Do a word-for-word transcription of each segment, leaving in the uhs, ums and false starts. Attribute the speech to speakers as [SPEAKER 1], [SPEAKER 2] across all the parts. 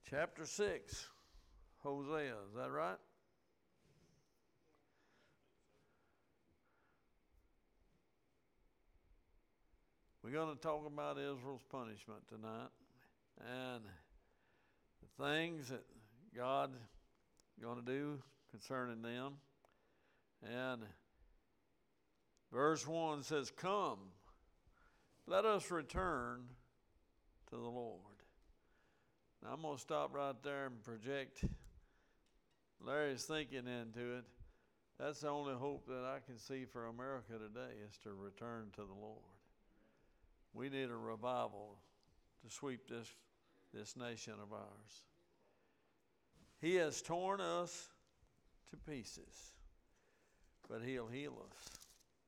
[SPEAKER 1] chapter six, Hosea, is that right? We're going to talk about Israel's punishment tonight and the things that God's going to do concerning them. And verse one says, "Come, let us return to the Lord." Now I'm going to stop right there and project Larry's thinking into it. That's the only hope that I can see for America today is to return to the Lord. We need a revival to sweep this, this nation of ours. He has torn us to pieces, but he'll heal us.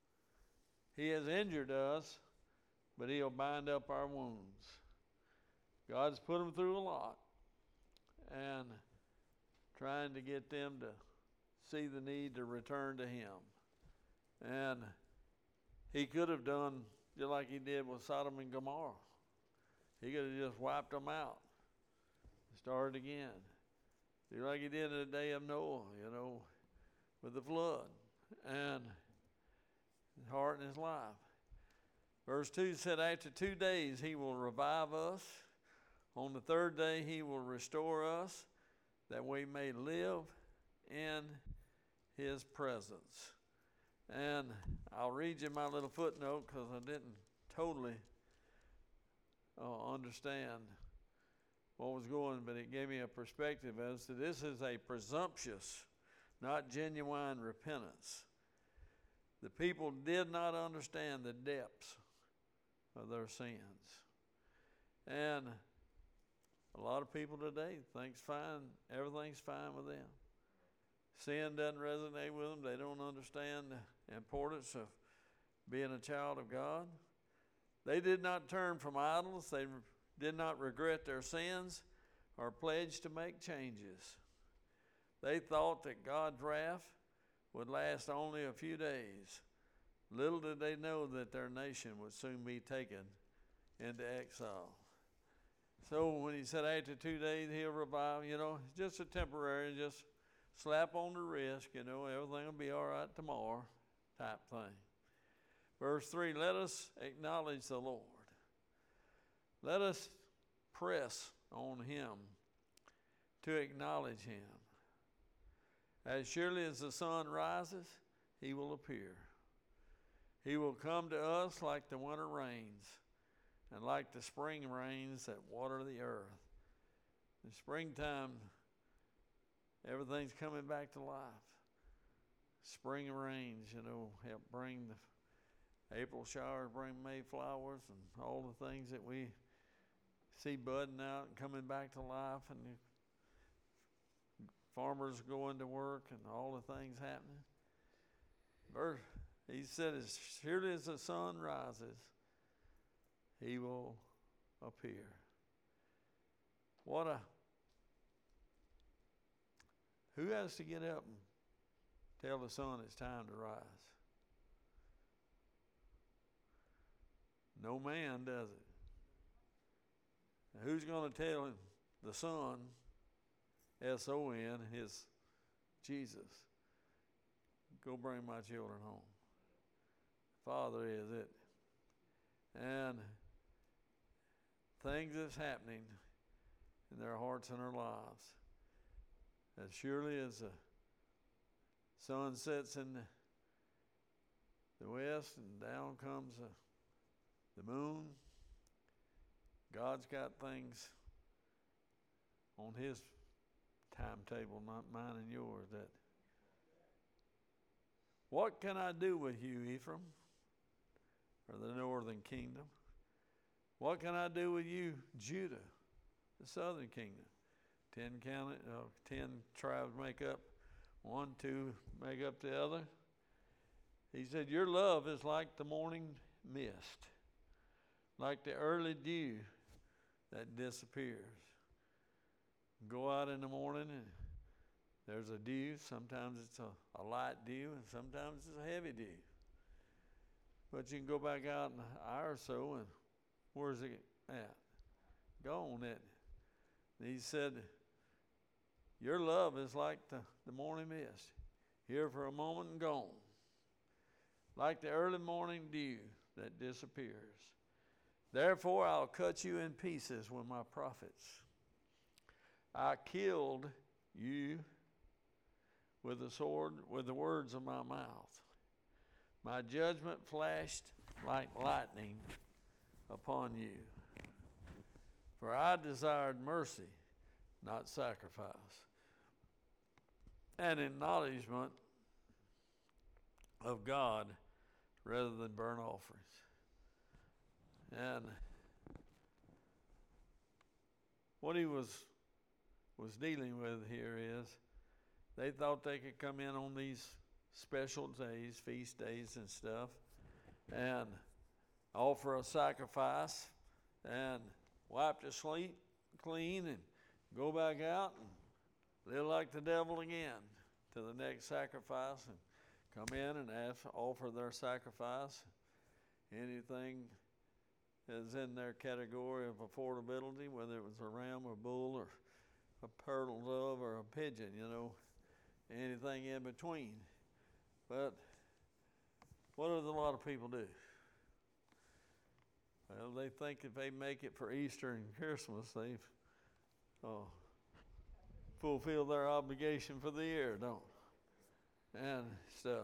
[SPEAKER 1] He has injured us, but he'll bind up our wounds. God's put them through a lot and trying to get them to see the need to return to him. And he could have done just like he did with Sodom and Gomorrah. He could have just wiped them out and started again. Just like he did in the day of Noah, you know, with the flood and his heart and his life. Verse two said, "After two days he will revive us. On the third day he will restore us, that we may live in his presence." And I'll read you my little footnote because I didn't totally uh, understand what was going, but it gave me a perspective as to this is a presumptuous, not genuine repentance. The people did not understand the depths of their sins. And a lot of people today thinks fine, everything's fine with them. Sin doesn't resonate with them. They don't understand the importance of being a child of God. They did not turn from idols. They did not regret their sins or pledge to make changes. They thought that God's wrath would last only a few days. Little did they know that their nation would soon be taken into exile. So when he said after two days he'll revive, you know, it's just a temporary, just slap on the wrist, you know, everything will be all right tomorrow type thing. Verse three, "Let us acknowledge the Lord. Let us press on him to acknowledge him. As surely as the sun rises, he will appear. He will come to us like the winter rains and like the spring rains that water the earth." In springtime, everything's coming back to life. Spring rains, you know, help bring the April showers, bring May flowers, and all the things that we see budding out and coming back to life, and the farmers going to work and all the things happening. Verse, he said, "As surely as the sun rises, he will appear." What a Who has to get up and tell the sun it's time to rise? No man does it. Now, who's going to tell him? The sun, S O N, is Jesus. Go bring my children home. Father is it. And things that's happening in their hearts and their lives. As surely as the sun sets in the, the west and down comes the, the moon, God's got things on his timetable, not mine and yours. That what can I do with you, Ephraim, or the northern kingdom? What can I do with you, Judah, the southern kingdom? Ten county, uh, ten tribes make up one, two make up the other. He said, "Your love is like the morning mist, like the early dew that disappears." Go out in the morning and there's a dew. Sometimes it's a, a light dew and sometimes it's a heavy dew. But you can go back out in an hour or so and where's it at? Gone, isn't it? He said, your love is like the, the morning mist, here for a moment and gone, like the early morning dew that disappears. Therefore I'll cut you in pieces with my prophets. I killed you with the sword, with the words of my mouth. My judgment flashed like lightning upon you. For I desired mercy, not sacrifice, and acknowledgement of God rather than burnt offerings. And what he was was dealing with here is they thought they could come in on these special days, feast days and stuff, and offer a sacrifice and wipe the slate clean and go back out and live like the devil again to the next sacrifice and come in and ask, offer their sacrifice. Anything is in their category of affordability, whether it was a ram or bull or a turtle dove or a pigeon, you know, anything in between. But what does a lot of people do? Well, they think if they make it for Easter and Christmas, they've uh, fulfilled their obligation for the year, don't they? And stuff.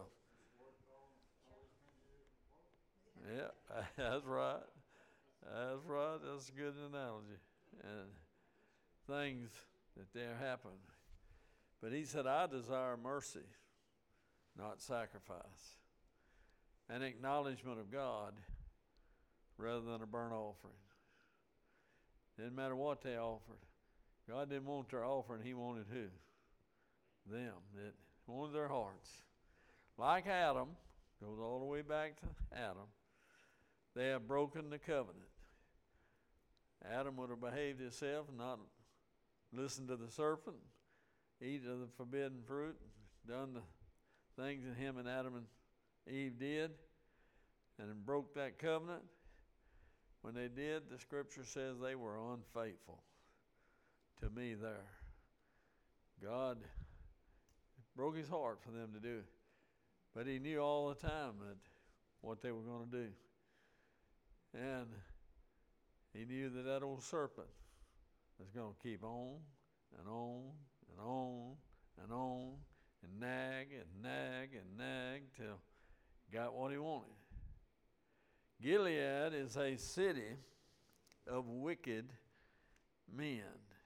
[SPEAKER 1] Yeah, that's right. That's right. That's a good analogy. And things that there happen. But he said, I desire mercy, not sacrifice. An acknowledgement of God rather than a burnt offering. Didn't matter what they offered. God didn't want their offering. He wanted who? Them. It wanted their hearts. Like Adam, goes all the way back to Adam, they have broken the covenant. Adam would have behaved himself, not listened to the serpent, eat of the forbidden fruit, done the things that him and Adam and Eve did, and broke that covenant. When they did, the scripture says they were unfaithful to me there. God broke his heart for them to do it. But he knew all the time that what they were going to do. And he knew that that old serpent was going to keep on and on and on and on and nag and nag and nag till he got what he wanted. Gilead is a city of wicked men.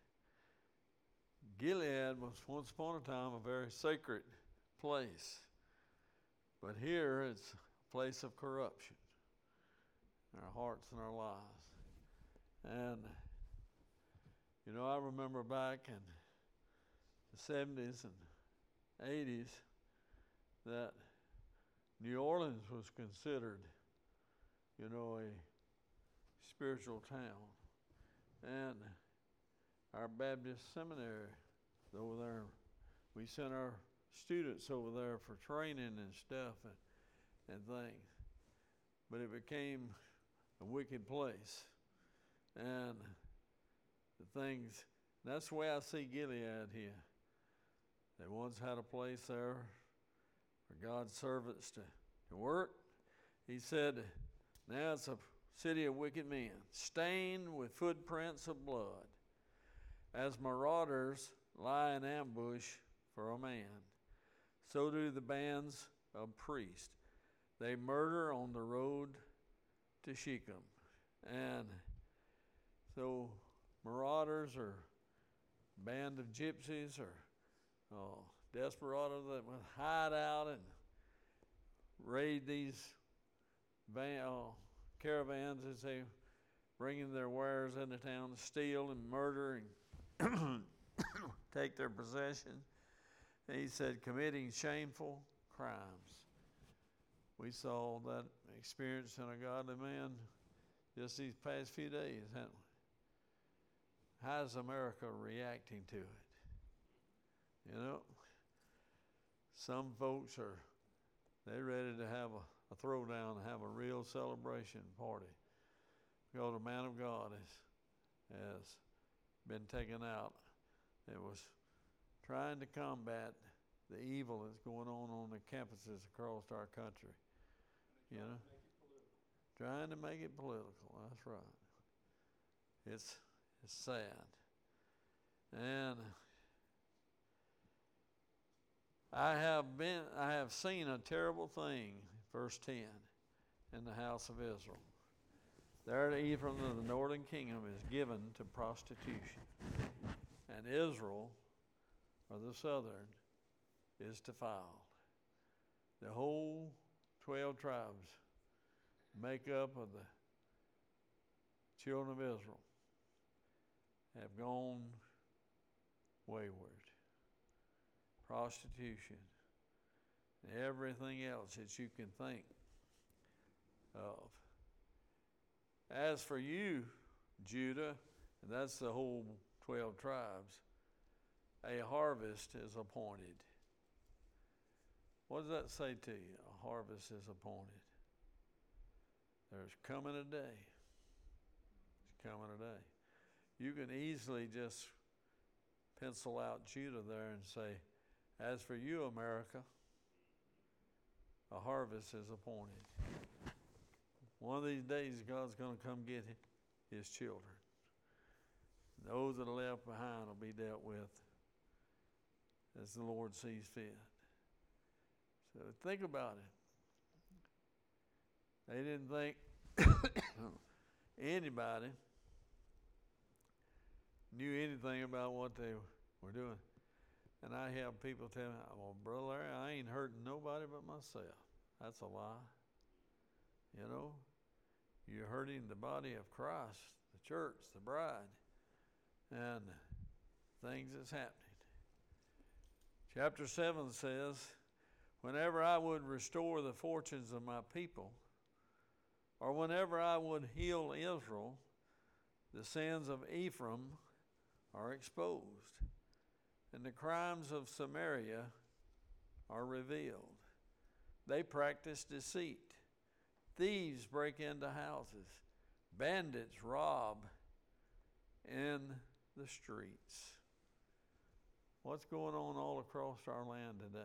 [SPEAKER 1] Gilead was once upon a time a very sacred place. But here it's a place of corruption in our hearts and our lives. And, you know, I remember back in the seventies and eighties that New Orleans was considered, you know, a spiritual town. And our Baptist seminary over there, we sent our students over there for training and stuff and, and things. But it became a wicked place. And the things, that's the way I see Gilead here. They once had a place there for God's servants to, to work. He said, now it's a city of wicked men, stained with footprints of blood, as marauders lie in ambush for a man. So do the bands of priests. They murder on the road to Shechem. And so marauders or band of gypsies or uh, desperados that would hide out and raid these van, uh, caravans as they bringing their wares into town to steal and murder and take their possessions. And he said, committing shameful crimes. We saw that experience in a godly man just these past few days, haven't we? How's America reacting to it? You know, some folks are, they're ready to have a, a throwdown and have a real celebration party because the man of God has, has been taken out that was trying to combat the evil that's going on on the campuses across our country. You know, trying to make it political. That's right. It's it's sad. And I have been I have seen a terrible thing, verse ten, in the house of Israel. There Ephraim of the northern kingdom is given to prostitution, and Israel, or the southern, is defiled. The whole twelve tribes make up of the children of Israel have gone wayward. Prostitution, and everything else that you can think of. As for you, Judah, and that's the whole twelve tribes, a harvest is appointed. What does that say to you? A harvest is appointed. There's coming a day. It's coming a day. You can easily just pencil out Judah there and say, as for you, America, a harvest is appointed. One of these days, God's going to come get his children. Those that are left behind will be dealt with as the Lord sees fit. So think about it. They didn't think anybody knew anything about what they were doing. And I have people tell me, well, Brother Larry, I ain't hurting nobody but myself. That's a lie. You know, you're hurting the body of Christ, the church, the bride, and things that's happening. Chapter seven says, whenever I would restore the fortunes of my people, or whenever I would heal Israel, the sins of Ephraim are exposed, and the crimes of Samaria are revealed. They practice deceit. Thieves break into houses. Bandits rob in the streets. What's going on all across our land today?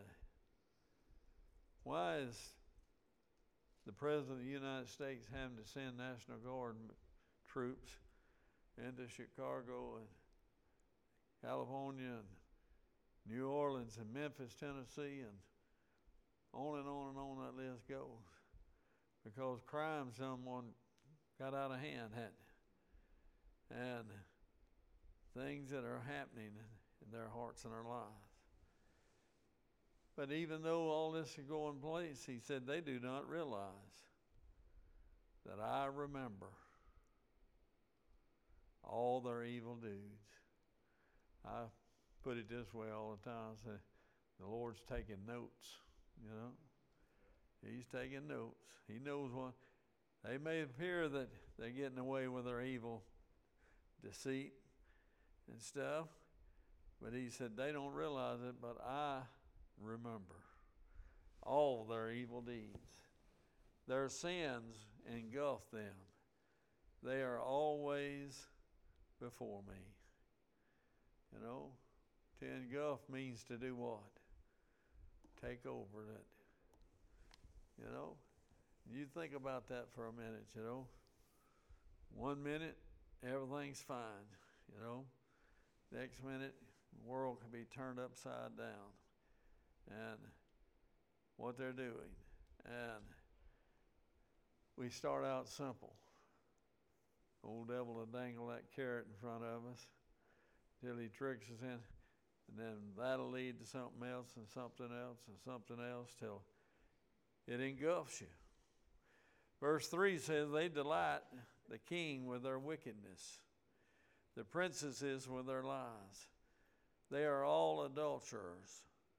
[SPEAKER 1] Why is the President of the United States having to send National Guard troops into Chicago and California and New Orleans and Memphis, Tennessee, and on and on and on that list goes? Because crime someone got out of hand, hadn't it? And things that are happening in their hearts and their lives. But even though all this is going place, he said they do not realize that I remember all their evil deeds. I put it this way all the time. I say, the Lord's taking notes, you know. He's taking notes. He knows what. They may appear that they're getting away with their evil deceit and stuff, but he said they don't realize it, but I remember all their evil deeds. Their sins engulf them. They are always before me. You know, to engulf means to do what? Take over it. You know, you think about that for a minute, you know. One minute, everything's fine, you know. Next minute, the world can be turned upside down. And what they're doing. And we start out simple. Old devil will dangle that carrot in front of us till he tricks us in. And then that'll lead to something else and something else and something else till it engulfs you. Verse three says, they delight the king with their wickedness, the princesses with their lies. They are all adulterers.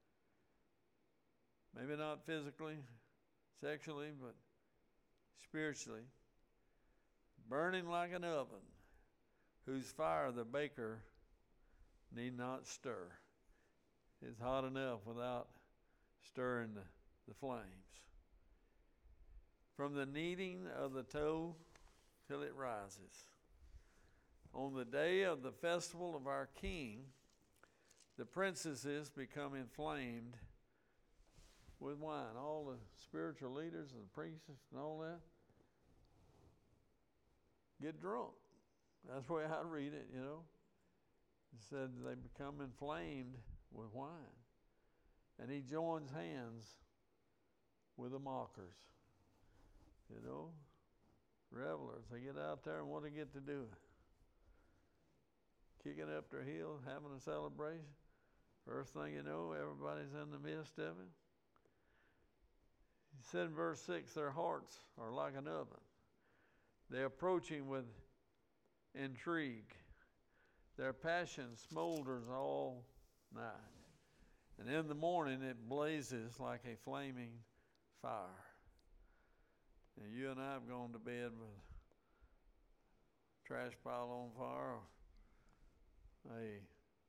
[SPEAKER 1] Maybe not physically, sexually, but spiritually. Burning like an oven, whose fire the baker need not stir. It's hot enough without stirring the, the flames. From the kneading of the toe till it rises. On the day of the festival of our king, the princesses become inflamed with wine. All the spiritual leaders and the priests and all that get drunk. That's the way I read it, you know. It said they become inflamed with wine. And he joins hands with the mockers, you know, revelers. They get out there and what do they get to do? Kicking up their heels, having a celebration. First thing you know, everybody's in the midst of it. He said in verse six, their hearts are like an oven. They approach him with intrigue. Their passion smolders all night. And in the morning it blazes like a flaming fire. And you and I have gone to bed with a trash pile on fire, or a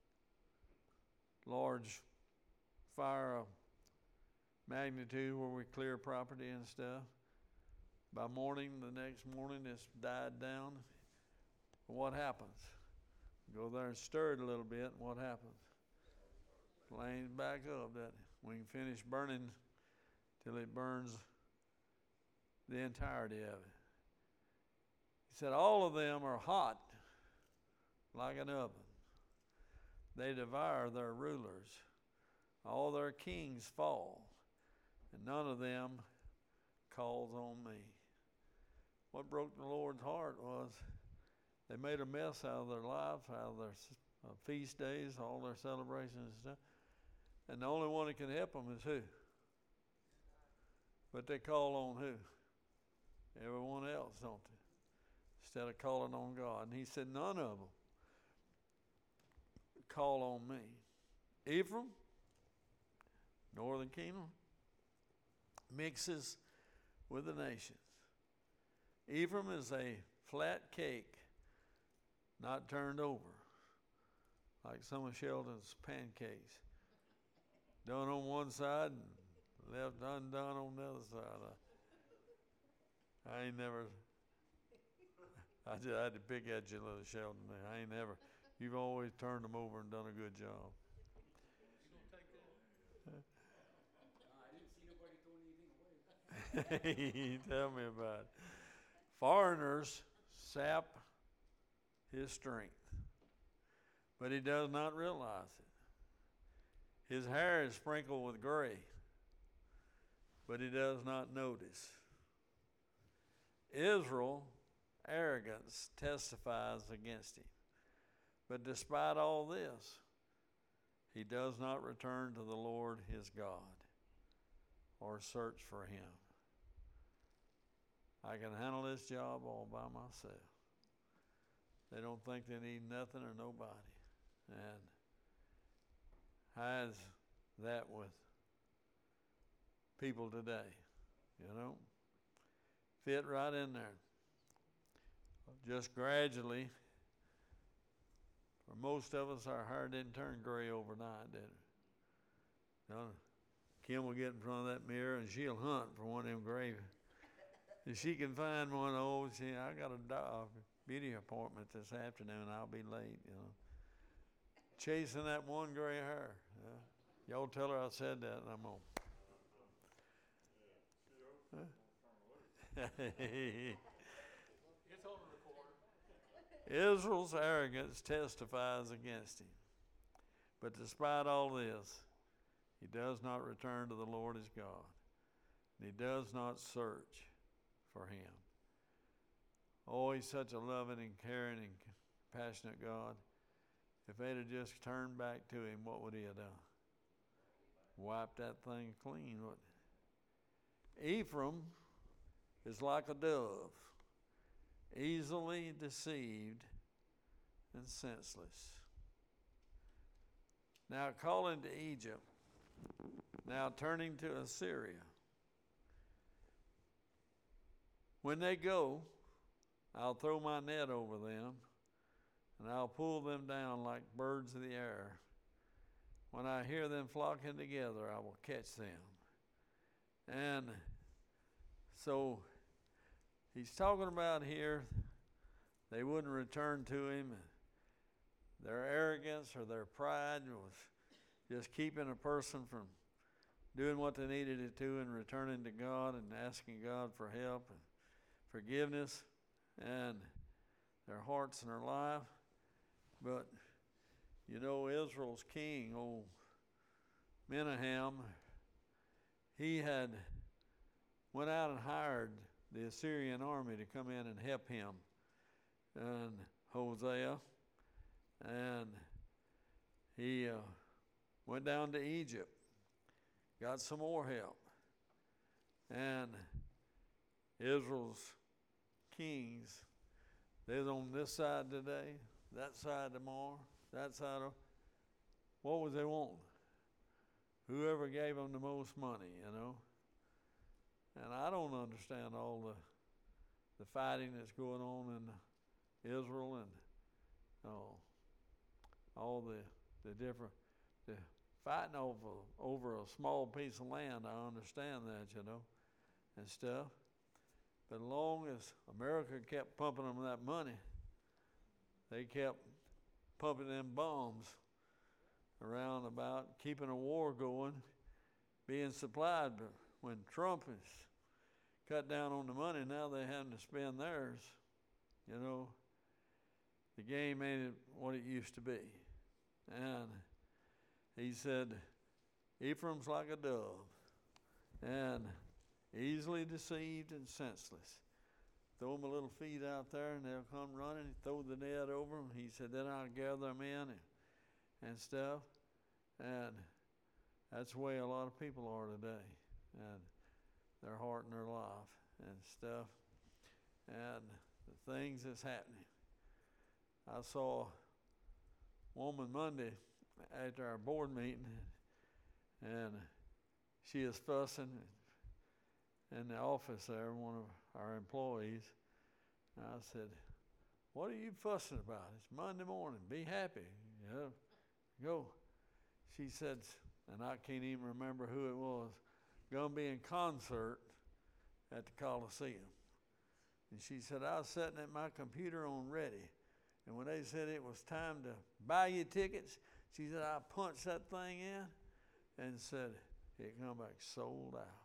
[SPEAKER 1] large fire of magnitude where we clear property and stuff. By morning, the next morning, it's died down. What happens? Go there and stir it a little bit, and what happens? Flames back up, that we can finish burning till it burns the entirety of it. He said, all of them are hot like an oven. They devour their rulers. All their kings fall, and none of them calls on me. What broke the Lord's heart was they made a mess out of their lives, out of their uh, feast days, all their celebrations and stuff. And the only one that can help them is who? But they call on who? Everyone else, don't they? Instead of calling on God. And he said, none of them call on me. Ephraim, northern kingdom, mixes with the nations. Ephraim is a flat cake, not turned over, like some of Sheldon's pancakes. Done on one side and left undone on the other side. I, I ain't never, I just had to pick at you, little Sheldon. I ain't never, you've always turned them over and done a good job. You gonna take that? I didn't see nobody throwing anything away. Tell me about it. Foreigners sap his strength, but he does not realize it. His hair is sprinkled with gray, but he does not notice. Israel, arrogance testifies against him. But despite all this, he does not return to the Lord his God or search for him. I can handle this job all by myself. They don't think they need nothing or nobody. And how is that with people today? You know? Fit right in there. Just gradually, for most of us, our hair didn't turn gray overnight, did it? You know, Kim will get in front of that mirror and she'll hunt for one of them gray. If she can find one, oh, she, I got a dog, beauty appointment this afternoon, I'll be late, you know. Chasing that one gray hair. Yeah. Y'all tell her I said that and I'm on.
[SPEAKER 2] It's on the recorder.
[SPEAKER 1] Israel's arrogance testifies against him. But despite all this, he does not return to the Lord his God. And he does not search for him. Oh, he's such a loving and caring and passionate God. If they'd have just turned back to him, what would he have done? Wiped that thing clean, wouldn't it? Ephraim is like a dove, easily deceived and senseless. Now calling to Egypt, now turning to Assyria. When they go, I'll throw my net over them, and I'll pull them down like birds of the air. When I hear them flocking together, I will catch them. And so he's talking about here they wouldn't return to him. Their arrogance or their pride was just keeping a person from doing what they needed to do and returning to God and asking God for help and forgiveness and their hearts and their life. But, you know, Israel's king, old Menahem, he had went out and hired the Assyrian army to come in and help him and Hosea. And he uh, went down to Egypt, got some more help. And Israel's kings, they're on this side today, that side tomorrow, that side of, what was they want? Whoever gave them the most money, you know. And I don't understand all the the fighting that's going on in Israel and oh, all the the different the fighting over over a small piece of land. I understand that, you know, and stuff. But as long as America kept pumping them that money, they kept pumping them bombs around about keeping a war going, being supplied. But when Trump has cut down on the money, now they're having to spend theirs. You know, the game ain't what it used to be. And he said, Ephraim's like a dove, and easily deceived and senseless. Throw them a little feed out there, and they'll come running. Throw the net over them. He said, then I'll gather them in and, and stuff. And that's the way a lot of people are today. And their heart and their life and stuff. And the things that's happening. I saw a woman Monday after our board meeting, and she is fussing in the office there, one of our employees. And I said, what are you fussing about? It's Monday morning. Be happy. You know, go. She said, and I can't even remember who it was, going to be in concert at the Coliseum. And she said, I was sitting at my computer on ready. And when they said it was time to buy you tickets, she said, I punched that thing in and said, it come back sold out.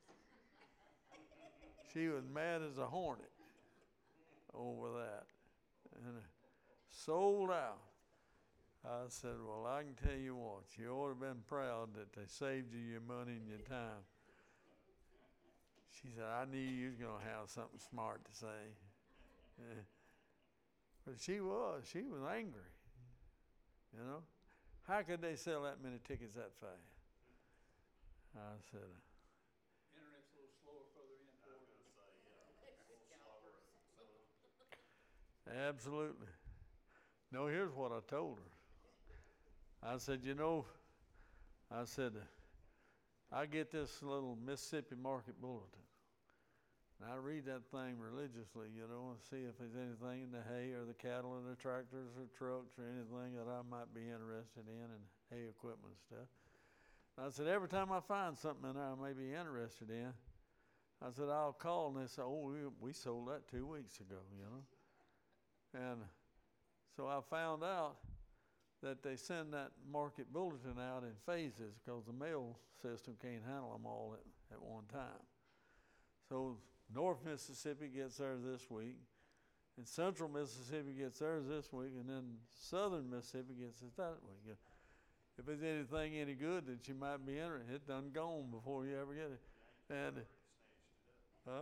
[SPEAKER 1] She was mad as a hornet over that. And sold out. I said, well, I can tell you what, you ought to have been proud that they saved you your money and your time. She said, I knew you was going to have something smart to say. Yeah. But she was. She was angry. You know? How could they sell that many tickets that fast? I said,
[SPEAKER 2] Internet's a little slower further in. I was going to say, yeah. A little slower.
[SPEAKER 1] absolutely. No, here's what I told her. I said, you know, I said, I get this little Mississippi Market Bulletin. And I read that thing religiously, you know, and see if there's anything in the hay or the cattle or the tractors or trucks or anything that I might be interested in and hay equipment and stuff. And I said, every time I find something in there I may be interested in, I said, I'll call, and they say, oh, we, we sold that two weeks ago, you know. And so I found out that they send that market bulletin out in phases because the mail system can't handle them all at, at one time. So North Mississippi gets theirs this week, and Central Mississippi gets theirs this week, and then Southern Mississippi gets it that week. If there's anything any good that you might be interested in, it's done gone before you ever get it. And, huh?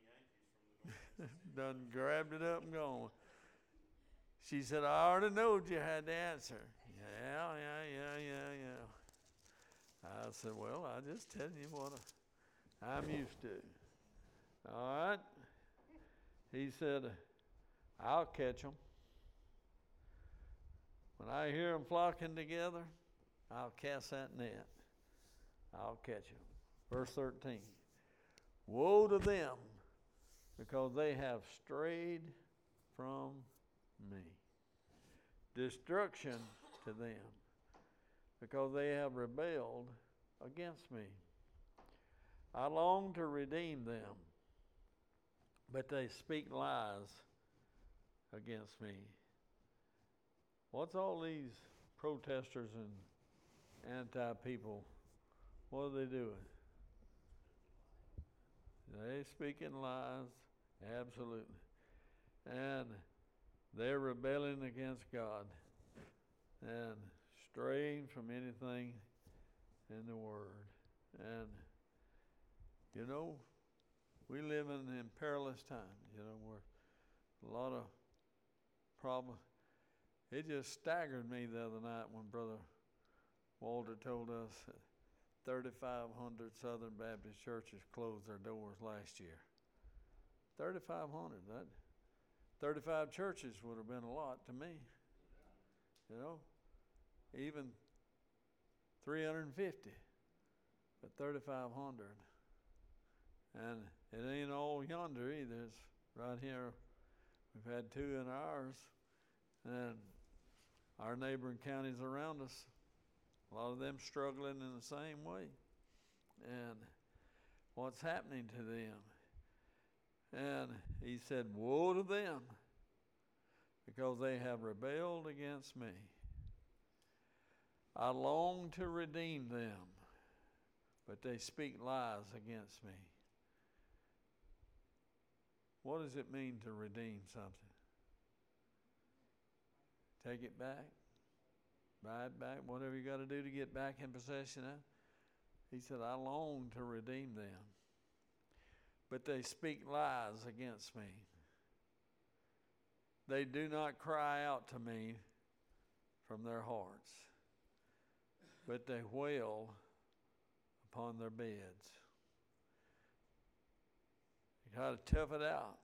[SPEAKER 1] Done grabbed it up and gone. She said, I already knowed you had the answer. Yeah, yeah, yeah, yeah, yeah. I said, well, I just telling you what I'm used to. All right. He said, I'll catch them. When I hear them flocking together, I'll cast that net. I'll catch them. Verse thirteen. Woe to them, because they have strayed from me. Destruction to them, because they have rebelled against me. I long to redeem them, but they speak lies against me. What's all these protesters and anti-people, what are they doing? They speaking lies, absolutely. And they're rebelling against God and straying from anything in the Word. And, you know, we live in, in perilous times, you know, where a lot of problems. It just staggered me the other night when Brother Walter told us that thirty-five hundred Southern Baptist churches closed their doors last year. thirty-five hundred. That thirty-five churches would have been a lot to me. You know, even three hundred fifty, but thirty-five hundred. And it ain't all yonder either. It's right here. We've had two in ours, and our neighboring counties around us, a lot of them struggling in the same way. And what's happening to them? And he said, woe to them, because they have rebelled against me. I long to redeem them, but they speak lies against me. What does it mean to redeem something? Take it back? Buy it back? Whatever you got to do to get back in possession of it? He said, I long to redeem them, but they speak lies against me. They do not cry out to me from their hearts, but they wail upon their beds. You got to tough it out.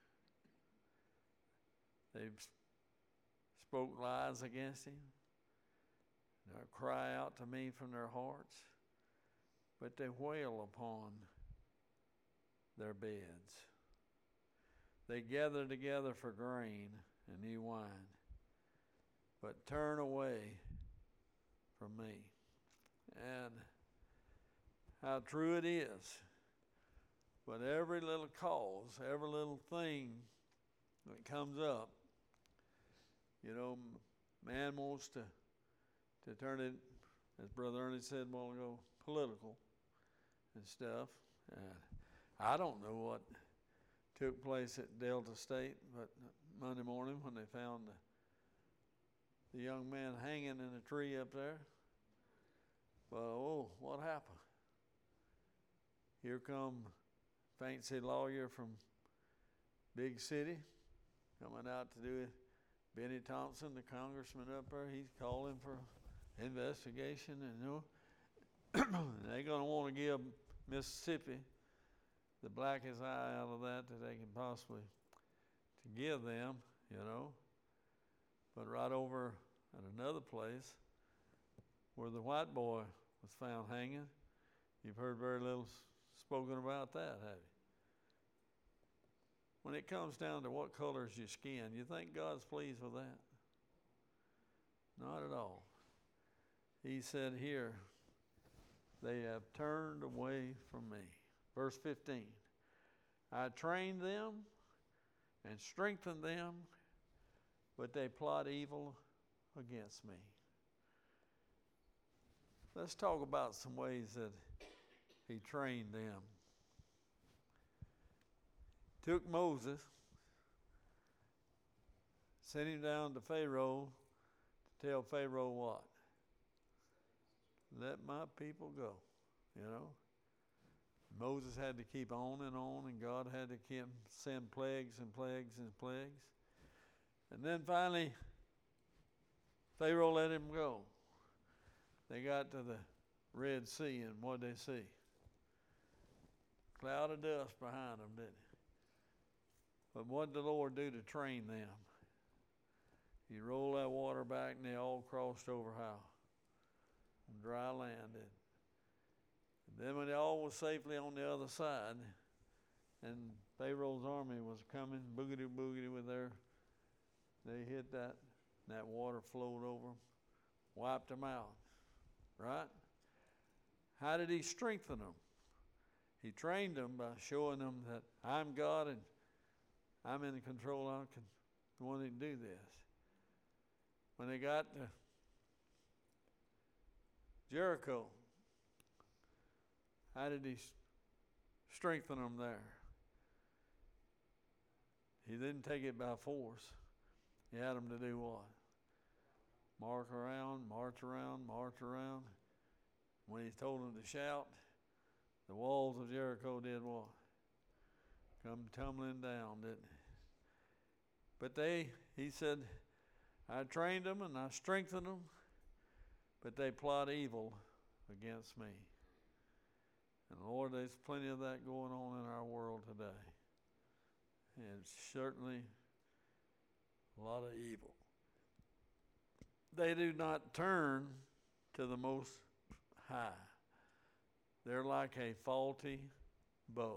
[SPEAKER 1] They spoke lies against him. They cry out to me from their hearts, but they wail upon their beds. They gather together for grain and new wine, but turn away from me. And how true it is. But every little cause, every little thing that comes up, you know, man wants to to turn it, as Brother Ernie said a while ago, political and stuff. Uh, I don't know what took place at Delta State, but Monday morning when they found the, the young man hanging in a tree up there, well, oh, what happened? Here come fancy lawyer from big city coming out to do it. Benny Thompson, the congressman up there, he's calling for investigation, and you know, they're going to want to give Mississippi the blackest eye out of that that they can possibly to give them, you know. But right over at another place where the white boy was found hanging, you've heard very little spoken about that, have you? When it comes down to what color is your skin, you think God's pleased with that? Not at all. He said here, they have turned away from me. Verse fifteen, I trained them and strengthened them, but they plot evil against me. Let's talk about some ways that he trained them. Took Moses, sent him down to Pharaoh to tell Pharaoh what? Let my people go, you know. Moses had to keep on and on, and God had to keep send plagues and plagues and plagues. And then finally, Pharaoh let him go. They got to the Red Sea, and what did they see? Cloud of dust behind them, didn't it? But what did the Lord do to train them? He rolled that water back, and they all crossed over how? On dry land. And then when they all was safely on the other side, and Pharaoh's army was coming, boogity boogity with their, they hit that, and that water flowed over them, wiped them out. Right? How did he strengthen them? He trained them by showing them that I'm God and I'm in control. I'm the one that can do this. When they got to Jericho, how did he strengthen them there? He didn't take it by force. He had them to do what? March around, march around, march around. When he told them to shout, the walls of Jericho did what? Come tumbling down, didn't it? But they, he said, I trained them and I strengthened them, but they plot evil against me. And Lord, there's plenty of that going on in our world today. And certainly a lot of evil. They do not turn to the Most High. They're like a faulty bow.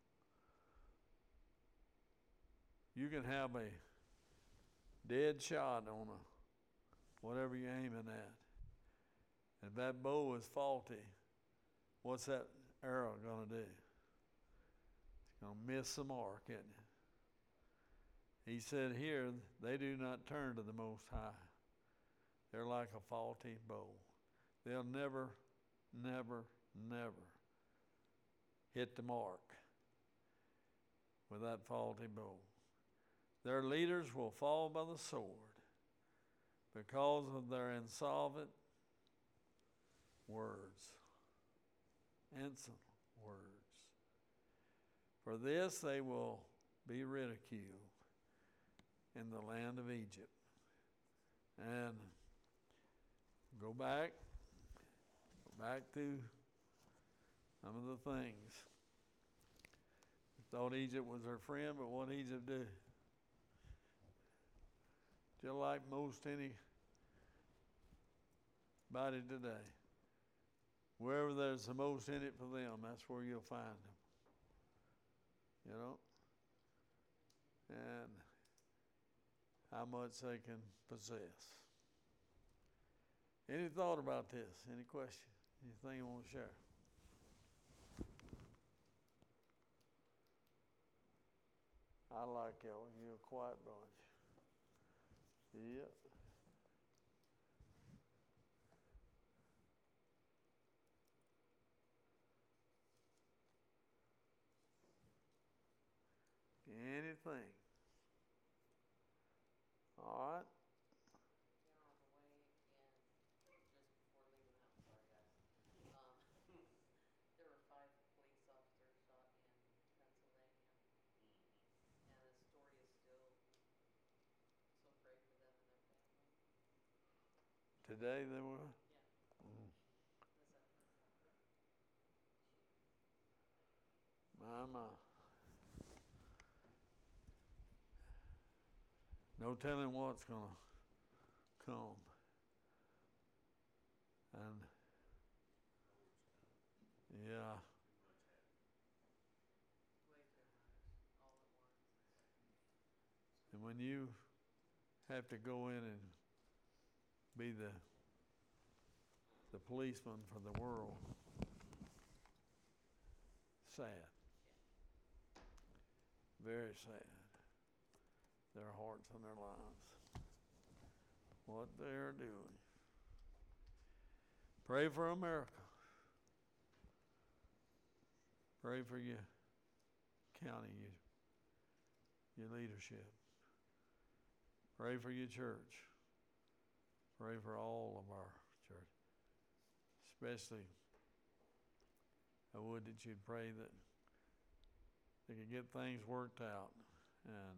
[SPEAKER 1] You can have a dead shot on a whatever you're aiming at. If that bow is faulty, what's that arrow going to do? It's going to miss the mark, isn't it? He said here, they do not turn to the Most High. They're like a faulty bow. They'll never, never, never hit the mark with that faulty bow. Their leaders will fall by the sword because of their insolvent words. Insolent words. For this they will be ridiculed in the land of Egypt. And go back, go back to some of the things. Thought Egypt was their friend, but what Egypt do? Just like most anybody today. Wherever there's the most in it for them, that's where you'll find them. You know? And how much they can possess. Any thought about this? Any question? Anything you want to share? I like y'all. You're a quiet bunch. Yep. Anything. All right. Today they were? Mm. My, my. No telling what's going to come. And, yeah. And when you have to go in and be the the policeman for the world, sad. Very sad. Their hearts and their lives. What they're doing. Pray for America. Pray for your county, your, your leadership. Pray for your church. Pray for all of our church. Especially, I would that you'd pray that they could get things worked out. And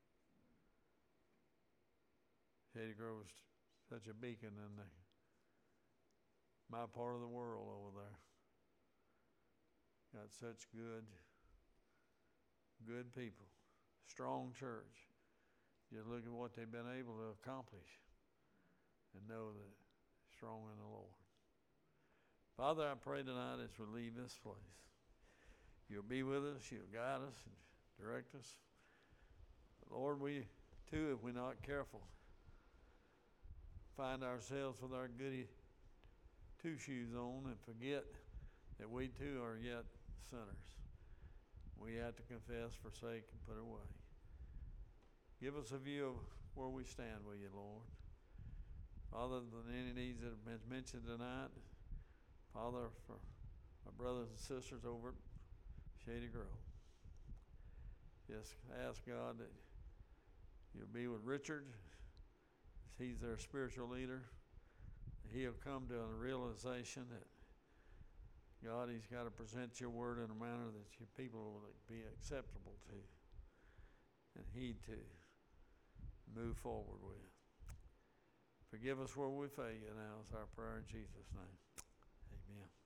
[SPEAKER 1] Shady Grove's such a beacon in the, my part of the world over there. Got such good, good people. Strong church. Just look at what they've been able to accomplish and know that strong in the Lord. Father, I pray tonight as we leave this place, you'll be with us, you'll guide us and direct us. Lord, we too, if we're not careful, find ourselves with our goody two shoes on and forget that we too are yet sinners. We have to confess, forsake, and put away. Give us a view of where we stand with you, Lord. Father, than any needs that have been mentioned tonight, Father, for my brothers and sisters over at Shady Grove, just ask God that you'll be with Richard. He's their spiritual leader. He'll come to a realization that, God, he's got to present your word in a manner that your people will be acceptable to and heed to, move forward with. Forgive us where we fail you now is our prayer in Jesus' name. Amen.